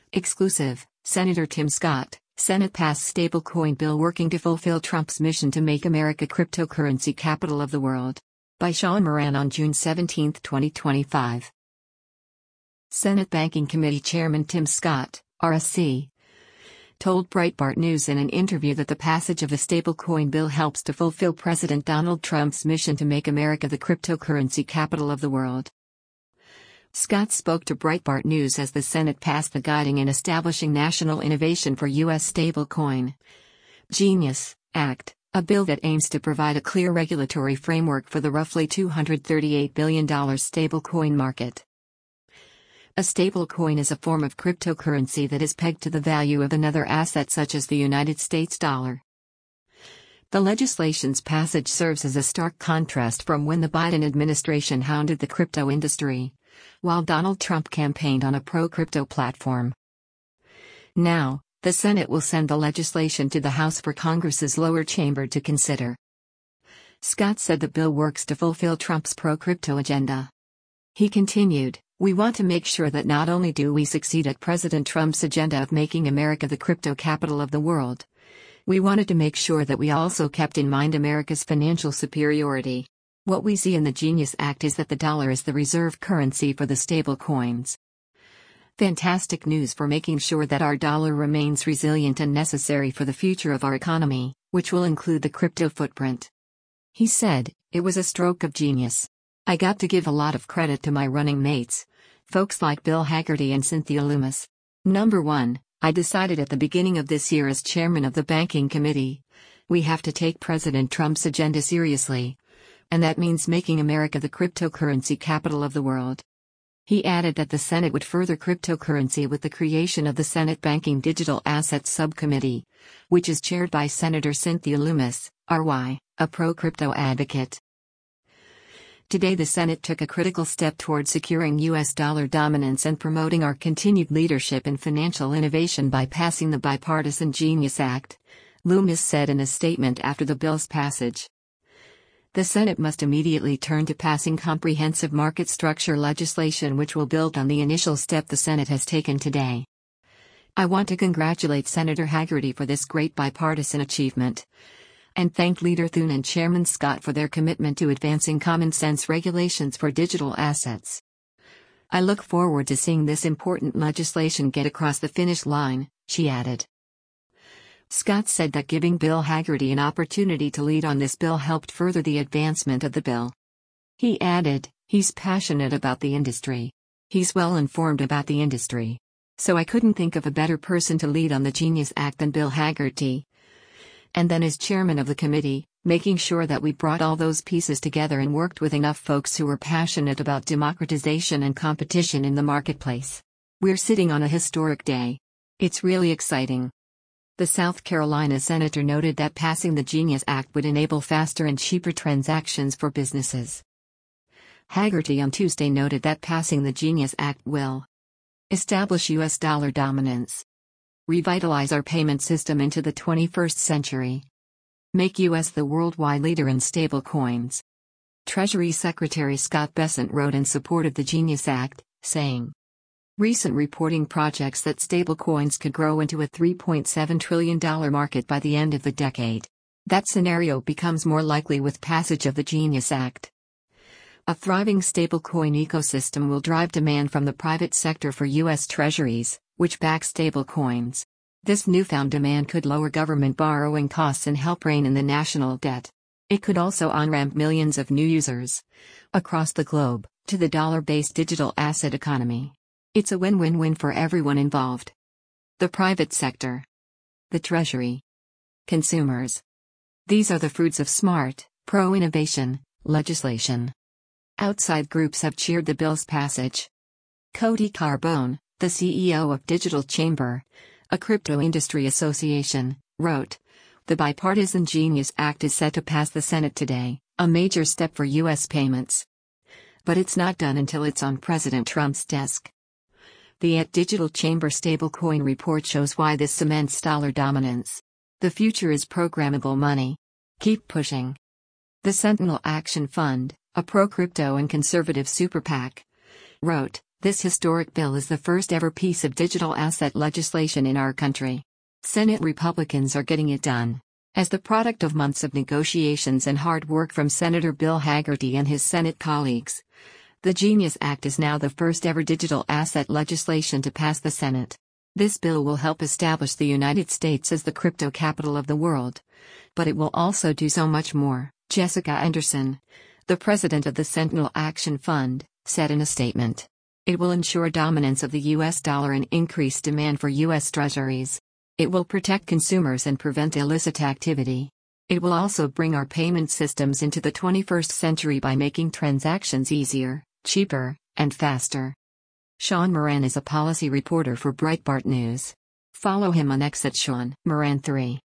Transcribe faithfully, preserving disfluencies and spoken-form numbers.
Exclusive, Senator Tim Scott, Senate passed stablecoin bill working to fulfill Trump's mission to make America cryptocurrency capital of the world. By Sean Moran on June seventeenth, twenty twenty-five. Senate Banking Committee Chairman Tim Scott, R S C, told Breitbart News in an interview that the passage of the stablecoin bill helps to fulfill President Donald Trump's mission to make America the cryptocurrency capital of the world. Scott spoke to Breitbart News as the Senate passed the Guiding and Establishing National Innovation for U S Stablecoin Genius Act, a bill that aims to provide a clear regulatory framework for the roughly two hundred thirty-eight billion dollars stablecoin market. A stablecoin is a form of cryptocurrency that is pegged to the value of another asset such as the United States dollar. The legislation's passage serves as a stark contrast from when the Biden administration hounded the crypto industry, while Donald Trump campaigned on a pro-crypto platform. Now, the Senate will send the legislation to the House for Congress's lower chamber to consider. Scott said the bill works to fulfill Trump's pro-crypto agenda. He continued, "We want to make sure that not only do we succeed at President Trump's agenda of making America the crypto capital of the world, we wanted to make sure that we also kept in mind America's financial superiority. What we see in the Genius Act is that the dollar is the reserve currency for the stable coins. Fantastic news for making sure that our dollar remains resilient and necessary for the future of our economy, which will include the crypto footprint." He said, "It was a stroke of genius. I got to give a lot of credit to my running mates, folks like Bill Hagerty and Cynthia Lummis. Number one, I decided at the beginning of this year as chairman of the Banking Committee, we have to take President Trump's agenda seriously. And that means making America the cryptocurrency capital of the world." He added that the Senate would further cryptocurrency with the creation of the Senate Banking Digital Assets Subcommittee, which is chaired by Senator Cynthia Lummis, R Y, a pro-crypto advocate. Today the Senate took a critical step toward securing U S dollar dominance and promoting our continued leadership in financial innovation by passing the bipartisan Genius Act, Lummis said in a statement after the bill's passage. The Senate must immediately turn to passing comprehensive market structure legislation which will build on the initial step the Senate has taken today. I want to congratulate Senator Hagerty for this great bipartisan achievement, and thank Leader Thune and Chairman Scott for their commitment to advancing common-sense regulations for digital assets. I look forward to seeing this important legislation get across the finish line," she added. Scott said that giving Bill Hagerty an opportunity to lead on this bill helped further the advancement of the bill. He added, "He's passionate about the industry. He's well informed about the industry. So I couldn't think of a better person to lead on the Genius Act than Bill Hagerty. And then as chairman of the committee, making sure that we brought all those pieces together and worked with enough folks who were passionate about democratization and competition in the marketplace. We're sitting on a historic day. It's really exciting." The South Carolina senator noted that passing the Genius Act would enable faster and cheaper transactions for businesses. Hagerty on Tuesday noted that passing the Genius Act will establish U S dollar dominance, revitalize our payment system into the twenty-first century, make U S the worldwide leader in stable coins. Treasury Secretary Scott Bessent wrote in support of the Genius Act, saying, "Recent reporting projects that stablecoins could grow into a three point seven trillion dollars market by the end of the decade. That scenario becomes more likely with passage of the Genius Act. A thriving stablecoin ecosystem will drive demand from the private sector for U S treasuries, which back stablecoins. This newfound demand could lower government borrowing costs and help rein in the national debt. It could also on-ramp millions of new users across the globe to the dollar-based digital asset economy. It's a win-win-win for everyone involved. The private sector, the Treasury, consumers. These are the fruits of smart, pro-innovation legislation." Outside groups have cheered the bill's passage. Cody Carbone, the C E O of Digital Chamber, a crypto industry association, wrote, "The bipartisan Genius Act is set to pass the Senate today, a major step for U S payments. But it's not done until it's on President Trump's desk." The at Digital Chamber stablecoin report shows why this cements dollar dominance. The future is programmable money. Keep pushing. The Sentinel Action Fund, a pro-crypto and conservative super PAC, wrote, This historic bill is the first ever piece of digital asset legislation in our country. Senate Republicans are getting it done. As the product of months of negotiations and hard work from Senator Bill Hagerty and his Senate colleagues, the Genius Act is now the first ever digital asset legislation to pass the Senate. This bill will help establish the United States as the crypto capital of the world. But it will also do so much more, Jessica Anderson, the president of the Sentinel Action Fund, said in a statement. It will ensure dominance of the U S dollar and increase demand for U S treasuries. It will protect consumers and prevent illicit activity. It will also bring our payment systems into the twenty-first century by making transactions easier, cheaper, and faster. Sean Moran is a policy reporter for Breitbart News. Follow him on X at Sean Moran three.